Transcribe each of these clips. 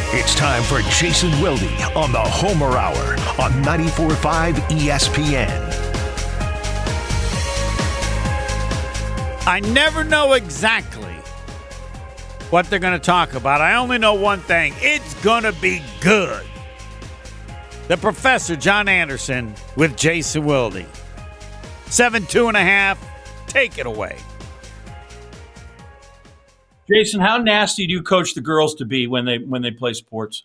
It's time for Jason Wilde on the Homer Hour on 94.5 ESPN. I never know exactly what they're going to talk about. I only know one thing. It's going to be good. The Professor, John Anderson, with Jason Wilde. 7-2.5. Take it away. Jason, how nasty do you coach the girls to be when they play sports?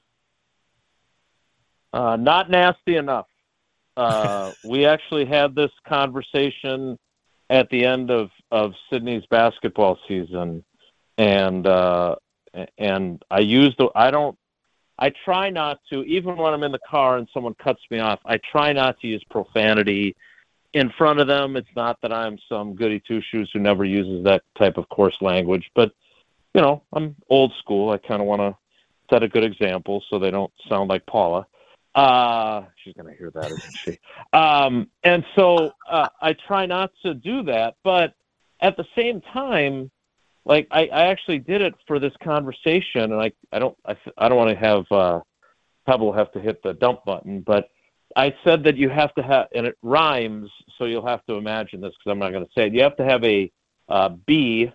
Not nasty enough. We actually had this conversation at the end of Sydney's basketball season, and I try not to, even when I'm in the car and someone cuts me off, I try not to use profanity in front of them. It's not that I'm some goody two-shoes who never uses that type of coarse language, but you know, I'm old school. I kind of want to set a good example so they don't sound like Paula. She's going to hear that, isn't she? And so I try not to do that. But at the same time, like I actually did it for this conversation, and I don't want to have Pebble have to hit the dump button, but I said that you have to have, and it rhymes, so you'll have to imagine this because I'm not going to say it. You have to have a B.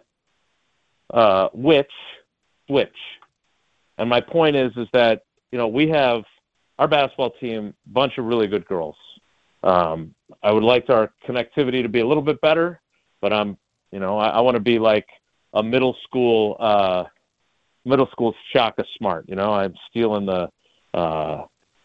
Which, and my point is that, you know, we have our basketball team, bunch of really good girls. I would like our connectivity to be a little bit better, but I want to be like a middle school Shaka Smart. You know, I'm stealing the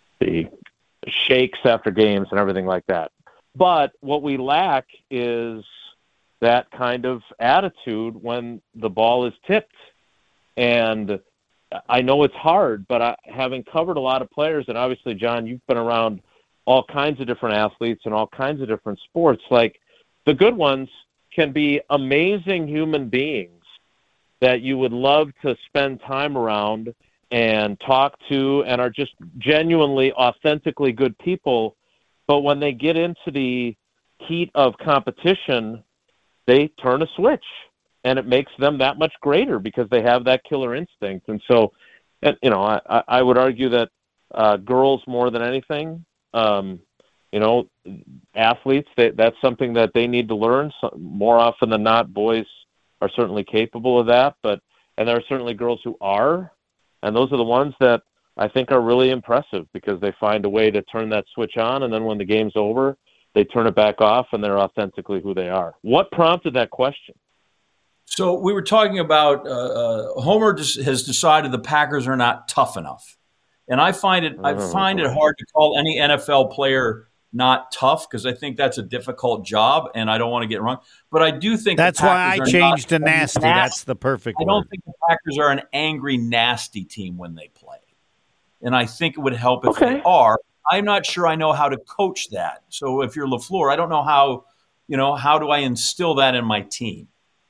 shakes after games and everything like that. But what we lack is that kind of attitude when the ball is tipped. And I know it's hard, but having covered a lot of players, and obviously, John, you've been around all kinds of different athletes and all kinds of different sports, like the good ones can be amazing human beings that you would love to spend time around and talk to and are just genuinely, authentically good people. But when they get into the heat of competition, they turn a switch, and it makes them that much greater because they have that killer instinct. And so, you know, I would argue that girls more than anything, you know, athletes, that's something that they need to learn. So, more often than not, boys are certainly capable of that, and there are certainly girls who are, and those are the ones that I think are really impressive because they find a way to turn that switch on, and then when the game's over, they turn it back off, and they're authentically who they are. What prompted that question? So we were talking about Homer has decided the Packers are not tough enough, and I find it hard to call any NFL player not tough because I think that's a difficult job, and I don't want to get it wrong. But I do think that's why I changed to nasty. That's the perfect word. I don't think the Packers are an angry, nasty team when they play, and I think it would help if they are. I'm not sure I know how to coach that. So if you're LaFleur, I don't know how do I instill that in my team?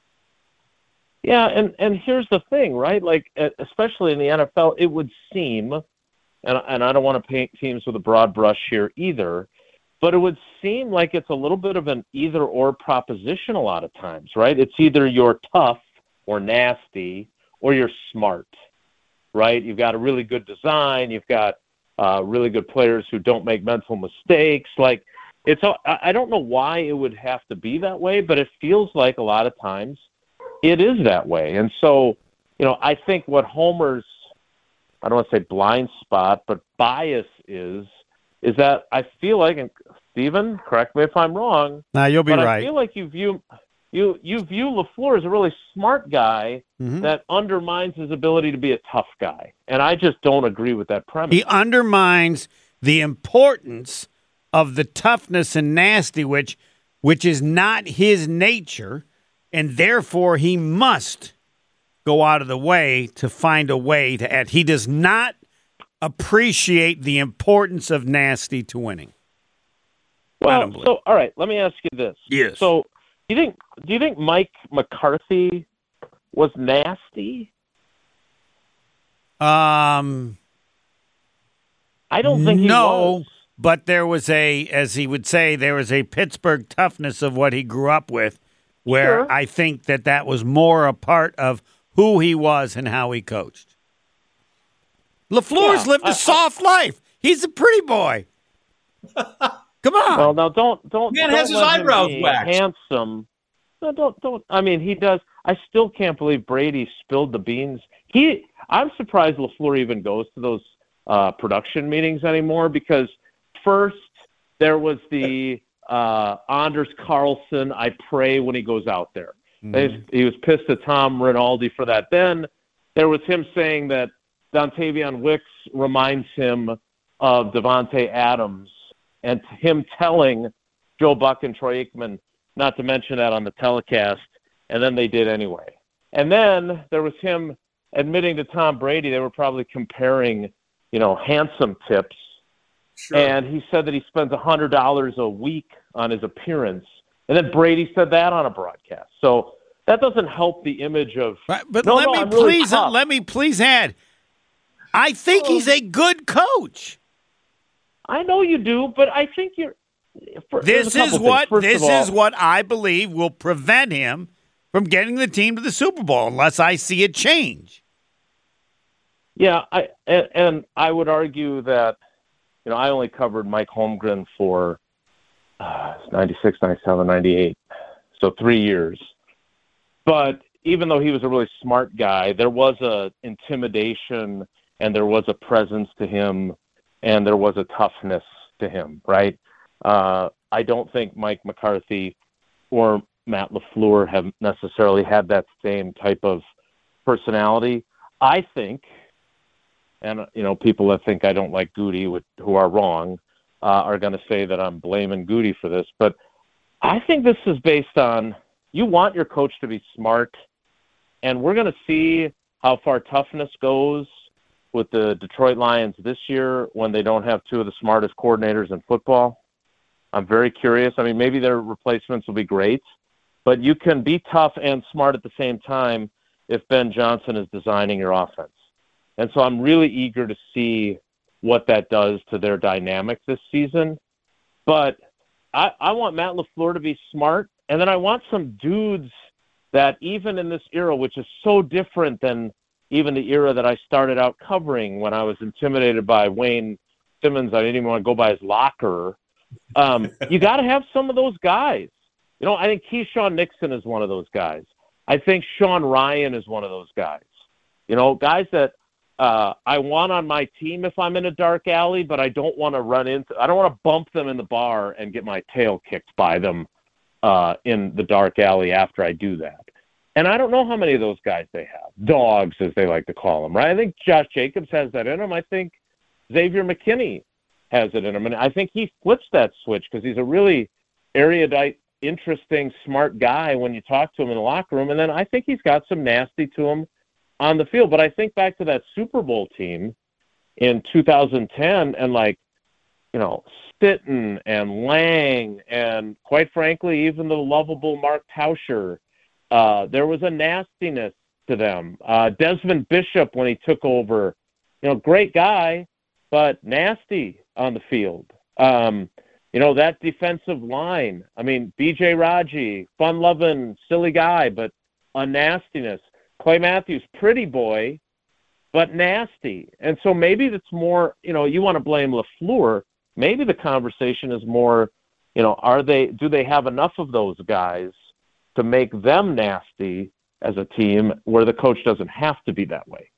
Yeah, and here's the thing, right? Like, especially in the NFL, it would seem, and I don't want to paint teams with a broad brush here either, but it would seem like it's a little bit of an either-or proposition a lot of times, right? It's either you're tough or nasty or you're smart, right? You've got a really good design. You've got really good players who don't make mental mistakes. Like, I don't know why it would have to be that way, but it feels like a lot of times it is that way. And so, you know, I think what Homer's, I don't want to say blind spot, but bias is that I feel like, and Stephen, correct me if I'm wrong. No, you'll be right. I feel like you view LaFleur as a really smart guy that undermines his ability to be a tough guy. And I just don't agree with that premise. He undermines the importance of the toughness and nasty, which is not his nature, and therefore he must go out of the way to find a way to add. He does not appreciate the importance of nasty to winning. Well, so all right, let me ask you this. Yes. So do you think Mike McCarthy was nasty? I don't think he was. But there was as he would say, there was a Pittsburgh toughness of what he grew up with, where I think that was more a part of who he was and how he coached. LaFleur's lived a soft life. He's a pretty boy. Come on. Well, now don't Man don't has his let him eyebrows be waxed. handsome. No, don't. I mean, he does. I still can't believe Brady spilled the beans. I'm surprised LaFleur even goes to those production meetings anymore, because first there was the Anders Carlson, I pray when he goes out there. Mm-hmm. He was pissed at Tom Rinaldi for that. Then there was him saying that Dontavian Wicks reminds him of Devontae Adams, and him telling Joe Buck and Troy Aikman not to mention that on the telecast, and then they did anyway. And then there was him admitting to Tom Brady they were probably comparing, handsome tips. Sure. And he said that he spends $100 a week on his appearance. And then Brady said that on a broadcast. So that doesn't help the image of. But let me please add, I think he's a good coach. I know you do, but I think you're. This is what I believe will prevent him from getting the team to the Super Bowl unless I see a change. Yeah, and I would argue that, I only covered Mike Holmgren for 96, 97, 98, so 3 years. But even though he was a really smart guy, there was a intimidation and there was a presence to him and there was a toughness to him, right? I don't think Mike McCarthy or Matt LaFleur have necessarily had that same type of personality. I think, and people that think I don't like Goody, who are wrong, are going to say that I'm blaming Goody for this. But I think this is based on, you want your coach to be smart, and we're going to see how far toughness goes with the Detroit Lions this year when they don't have two of the smartest coordinators in football. I'm very curious. I mean, maybe their replacements will be great, but you can be tough and smart at the same time if Ben Johnson is designing your offense. And so I'm really eager to see what that does to their dynamic this season. But I want Matt LaFleur to be smart, and then I want some dudes that even in this era, which is so different than even the era that I started out covering when I was intimidated by Wayne Simmons. I didn't even want to go by his locker. You got to have some of those guys. I think Keyshawn Nixon is one of those guys. I think Sean Ryan is one of those guys. Guys that I want on my team if I'm in a dark alley, but I don't want to bump them in the bar and get my tail kicked by them in the dark alley after I do that. And I don't know how many of those guys they have. Dogs, as they like to call them, right? I think Josh Jacobs has that in him. I think Xavier McKinney has it in him. And I think he flips that switch because he's a really erudite, interesting, smart guy when you talk to him in the locker room. And then I think he's got some nasty to him on the field. But I think back to that Super Bowl team in 2010 and Sitton and Lang and, quite frankly, even the lovable Mark Tauscher. There was a nastiness to them. Desmond Bishop, when he took over, great guy, but nasty on the field. That defensive line. I mean, B.J. Raji, fun-loving, silly guy, but a nastiness. Clay Matthews, pretty boy, but nasty. And so maybe that's more, you want to blame LaFleur. Maybe the conversation is more, do they have enough of those guys to make them nasty as a team where the coach doesn't have to be that way?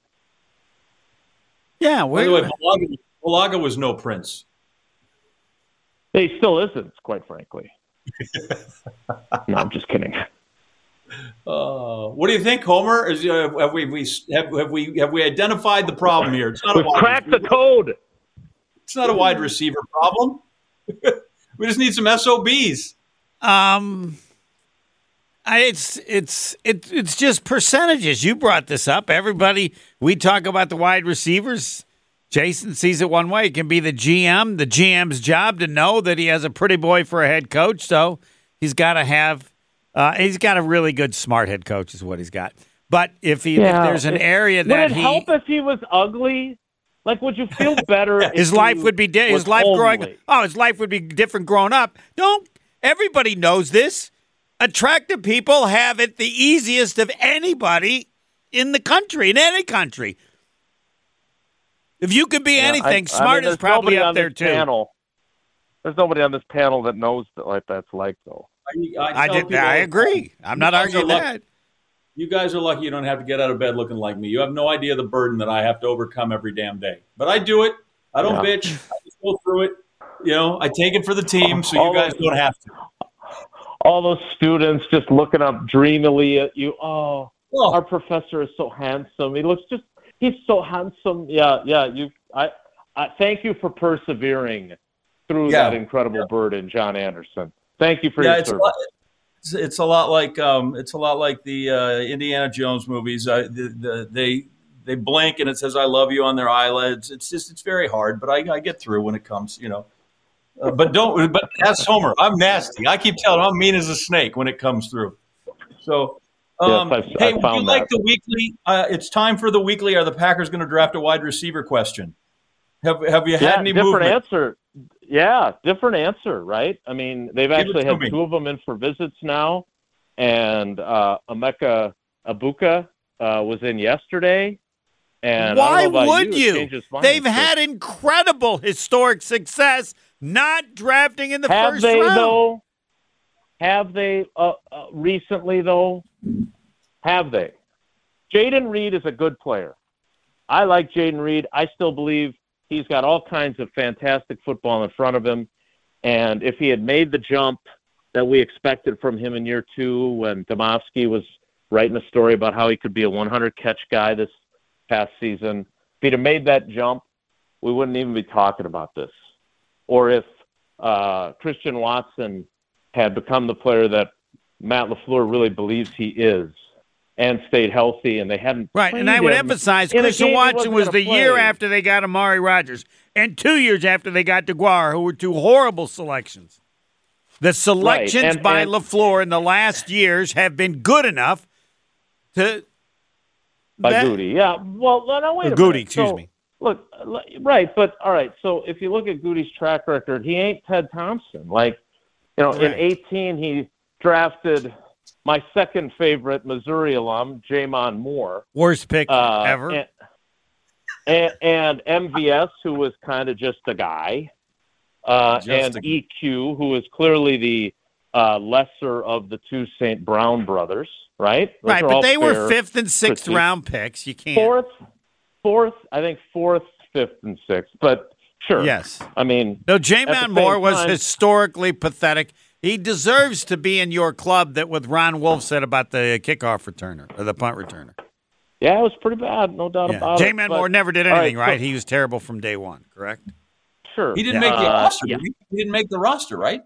Yeah. By the way, Bulaga was no prince. He still isn't, quite frankly. No, I'm just kidding. What do you think, Homer? Have we identified the problem here? It's not We've cracked the code. It's not a wide receiver problem. We just need some SOBs. It's just percentages. You brought this up. Everybody, we talk about the wide receivers. Jason sees it one way. It can be the GM. The GM's job to know that he has a pretty boy for a head coach. So he's got to have. He's got a really good, smart head coach. Is what he's got. But if there's an area that would it help if he was ugly? Like, would you feel better? His life would be his life would be different growing up. Everybody knows this. Attractive people have it the easiest of anybody in the country, in any country. If you could be anything, Smart is there's probably nobody up on there this too. Panel. There's nobody on this panel that knows what that's like, though. I agree. I'm not arguing that. You guys are lucky you don't have to get out of bed looking like me. You have no idea the burden that I have to overcome every damn day. But I do it. I don't bitch. I just go through it. I take it for the team, so you guys don't have to. All those students just looking up dreamily at you. Oh, our professor is so handsome. He's so handsome. Yeah. I thank you for persevering through that incredible burden, John Anderson. Thank you for your service. It's a lot like the Indiana Jones movies. They blink and it says "I love you" on their eyelids. It's very hard, but I get through when it comes. But ask Homer. I'm nasty. I keep telling him I'm mean as a snake when it comes through. So, hey, would you like the weekly? It's time for the weekly. Are the Packers going to draft a wide receiver question? Have you had any different movement? Answer? Yeah, different answer, right? I mean, they've actually had two of them in for visits now, and Emeka Egbuka was in yesterday. And why would you? They've had incredible historic success not drafting in the first round. Have they recently, though? Have they? Jayden Reed is a good player. I like Jayden Reed. I still believe he's got all kinds of fantastic football in front of him. And if he had made the jump that we expected from him in year two, when Domofsky was writing a story about how he could be a 100-catch guy this past season, if he'd have made that jump, we wouldn't even be talking about this. Or if Christian Watson had become the player that Matt LaFleur really believes he is and stayed healthy, and they hadn't right. And I would emphasize Christian Watson was the year after they got Amari Rodgers and 2 years after they got DeGuara, who were two horrible selections. The selections by LaFleur in the last years have been good enough to Goody. Yeah. Well, no, wait a minute. Goody, excuse me. Look, right, but all right. So if you look at Goody's track record, he ain't Ted Thompson. In 18, he drafted my second favorite Missouri alum, Jamon Moore. Worst pick ever. And MVS, who was kind of just a guy. And EQ, who is clearly the lesser of the two St. Brown brothers, right? Right, but they were fifth and sixth round picks. You can't. Fourth, I think fourth, fifth, and sixth. But sure. Yes. I mean, no, Jamon Moore was historically pathetic. He deserves to be in your club that what Ron Wolf said about the kickoff returner or the punt returner. Yeah, it was pretty bad, no doubt about it. Jamon Moore never did anything right. He was terrible from day one, correct? Sure. He didn't make the roster. Yeah. He didn't make the roster, right?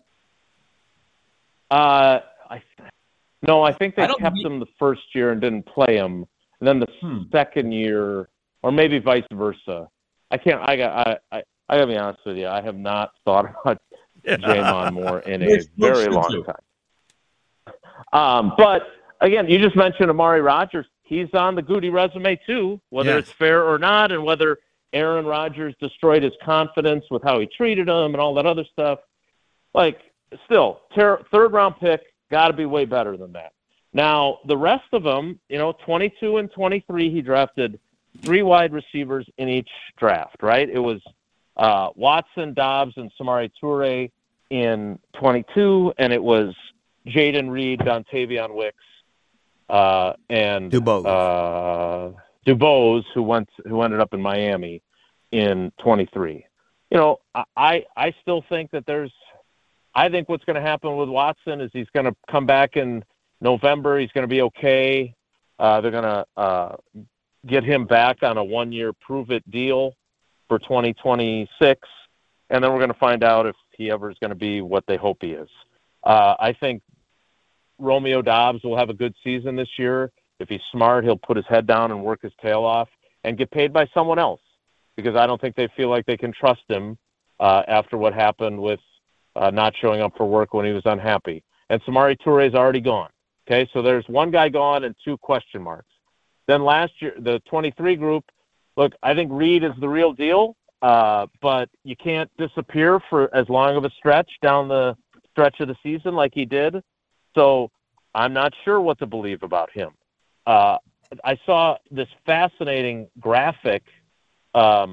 I think they kept him the first year and didn't play him, and then the second year, or maybe vice versa. I gotta be honest with you. I have not thought about Jamon Moore in a very long time. But again, you just mentioned Amari Rodgers. He's on the Goody resume too, whether it's fair or not, and whether Aaron Rodgers destroyed his confidence with how he treated him and all that other stuff. Still, third-round pick, got to be way better than that. Now, the rest of them, 22 and 23, he drafted 3 wide receivers in each draft, right? It was Watson, Dobbs, and Samori Toure in 22, and it was Jayden Reed, Dontavion Wicks, and Dubose, who ended up in Miami in 23. I still think that I think what's going to happen with Watson is he's going to come back in November. He's going to be okay. They're going to get him back on a 1-year prove-it deal for 2026, and then we're going to find out if he ever is going to be what they hope he is. I think Romeo Dobbs will have a good season this year. If he's smart, he'll put his head down and work his tail off and get paid by someone else, because I don't think they feel like they can trust him after what happened with not showing up for work when he was unhappy. And Samori Toure is already gone. Okay, so there's one guy gone and 2 question marks. Then last year, the 23 group, look, I think Reed is the real deal, but you can't disappear for as long of a stretch down the stretch of the season like he did. So I'm not sure what to believe about him. I saw this fascinating graphic on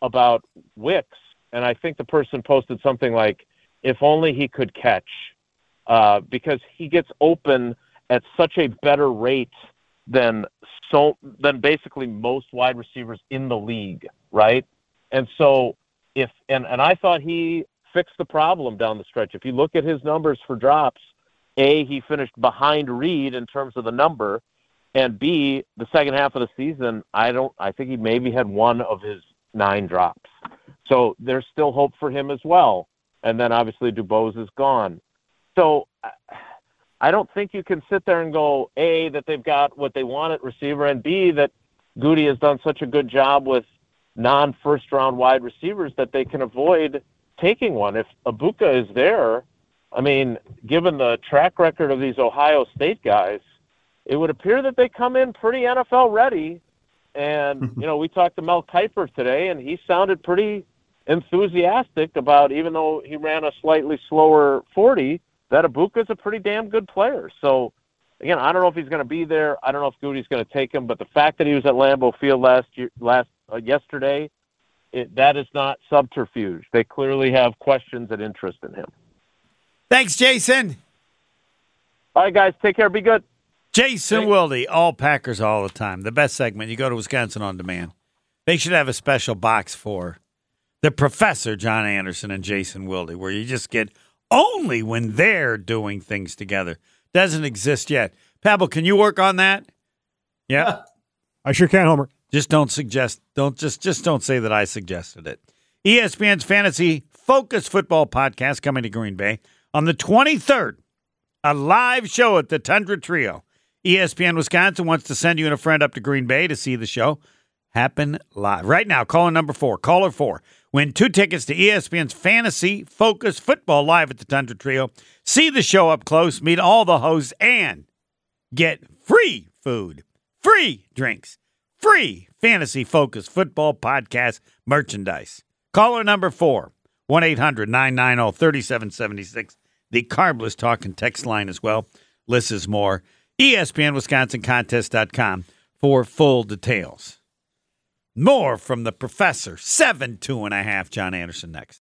about Wicks, and I think the person posted something like, if only he could catch, because he gets open at such a better rate than basically most wide receivers in the league, right? And so and I thought he fixed the problem down the stretch. If you look at his numbers for drops, A, he finished behind Reed in terms of the number, and B, the second half of the season, I think he maybe had one of his 9 drops. So there's still hope for him as well. And then obviously DuBose is gone. So I don't think you can sit there and go, A, that they've got what they want at receiver, and B, that Goody has done such a good job with non-first-round wide receivers that they can avoid taking one. If Ibuka is there, I mean, given the track record of these Ohio State guys, it would appear that they come in pretty NFL ready. And, we talked to Mel Kiper today, and he sounded pretty enthusiastic about, even though he ran a slightly slower 40, that Ibuka's a pretty damn good player. So, again, I don't know if he's going to be there. I don't know if Goody's going to take him. But the fact that he was at Lambeau Field yesterday, that is not subterfuge. They clearly have questions and interest in him. Thanks, Jason. All right, guys. Take care. Be good. Jason Wilde, all Packers all the time. The best segment. You go to Wisconsin On Demand. They should have a special box for the Professor, John Anderson, and Jason Wilde, where you just get only when they're doing things together. Doesn't exist yet. Pebble, can you work on that? Yeah. I sure can, Homer. Just don't say that I suggested it. ESPN's Fantasy Focus Football Podcast coming to Green Bay on the 23rd. A live show at the Tundra Trio. ESPN Wisconsin wants to send you and a friend up to Green Bay to see the show happen live. Right now, caller number 4. Caller 4. Win 2 tickets to ESPN's Fantasy Focus Football live at the Tundra Trio. See the show up close, meet all the hosts, and get free food, free drinks, free Fantasy Focus Football Podcast merchandise. Caller number 4. 1-800-990-3776. The Carbless Talk and text line as well. List is more. ESPNWisconsinContest.com for full details. More from the Professor. 7-2.5. John Anderson next.